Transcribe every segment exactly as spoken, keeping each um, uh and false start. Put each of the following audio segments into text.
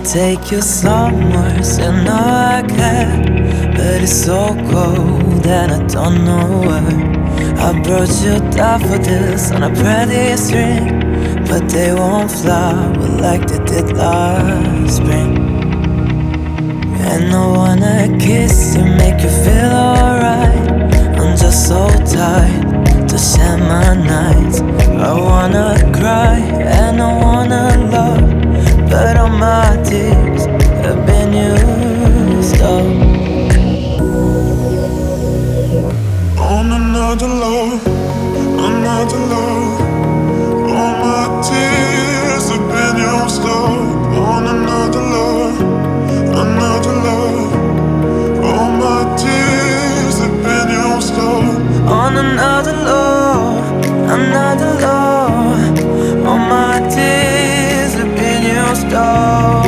take you somewhere, you know I can. But it's so cold and I don't know where. I brought you daffodils on a pretty string, but they won't flower like they did last spring. And I wanna kiss you, make you feel alright. I'm just so tired to share my nights. I wanna cry and I wanna love, but all my tears have been used up on another love, another love. All my tears have been used up on another love, another love. All my tears have been used up on another love, another love. All my tears have been used up.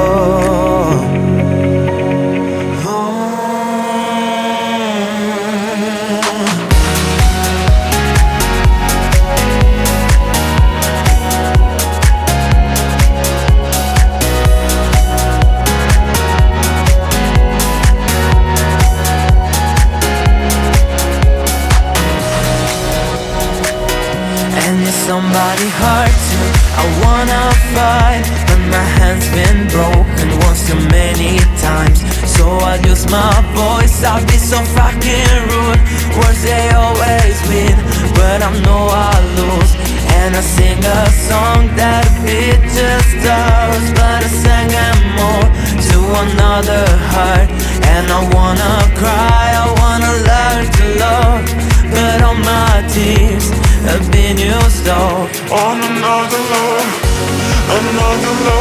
Somebody hard to, I wanna fight, but my hand's been broken once too many times. So I use my voice, I'll be so fucking rude. Words they always win, but I know I lose. And I sing a song that a beat just does, but I sang it more to another heart. And I wanna cry, I wanna learn to love, but all my tears have been used up on another love, another love.